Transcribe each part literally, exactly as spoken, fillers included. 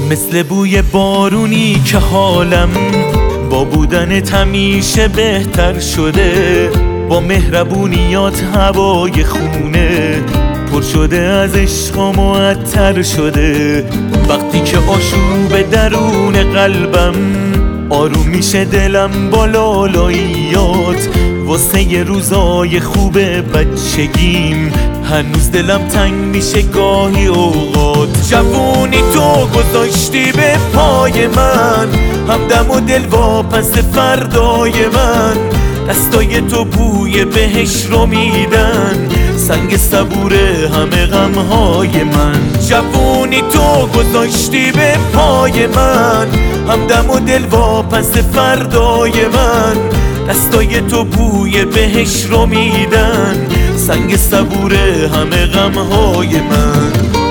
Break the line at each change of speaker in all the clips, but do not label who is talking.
مثل بوی بارونی که حالم با بودنت همیشه بهتر شده، با مهربونیات هوای خونه پر شده، از عشق و معطر شده. وقتی که آشوب درون قلبم آروم میشه دلم با لالاییات، واسه یه روزای خوب بچگیم هنوز دلم تنگ میشه گاهی اوقات. جوونی تو گذاشتی به پای من، همدم و دل واپس فردای من، دستای تو بوی بهش رو میدن، سنگ صبور همه غمهای من. جوونی تو گذاشتی به پای من، همدم و دل واپس فردای من، دستای تو بوی بهش رو میدن، سنگ صبور همه غمهای من.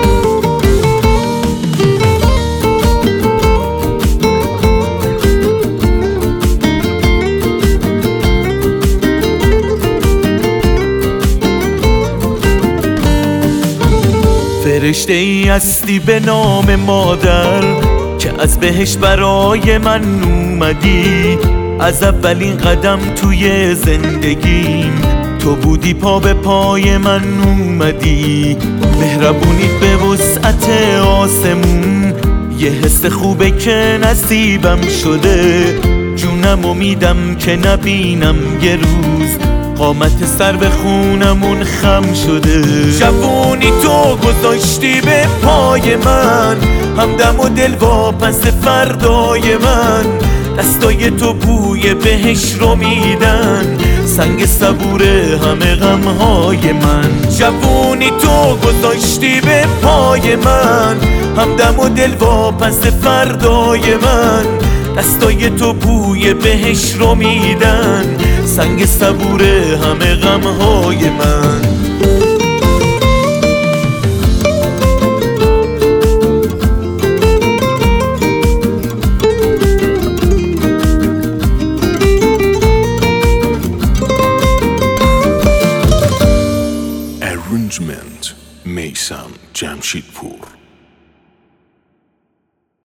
فرشته ای هستی به نام مادر که از بهشت برای من اومدی، از اولین قدم توی زندگیم تو بودی، پا به پای من اومدی. مهربونیت به وسعت آسمون یه حس خوبه که نصیبم شده، جونم امیدم که نبینم یه روز قامت سر به خونمون خم شده. جوونی تو گذاشتی به پای من، همدم و دل واپس فردای من، دستای تو بوی بهش رو میدن، سنگ صبور همه غمهای من. جوونی تو گذاشتی به پای من، همدم و دل واپس فردای من، دستای تو بوی بهش رو میدن، سنگ صبور همه غمهای من.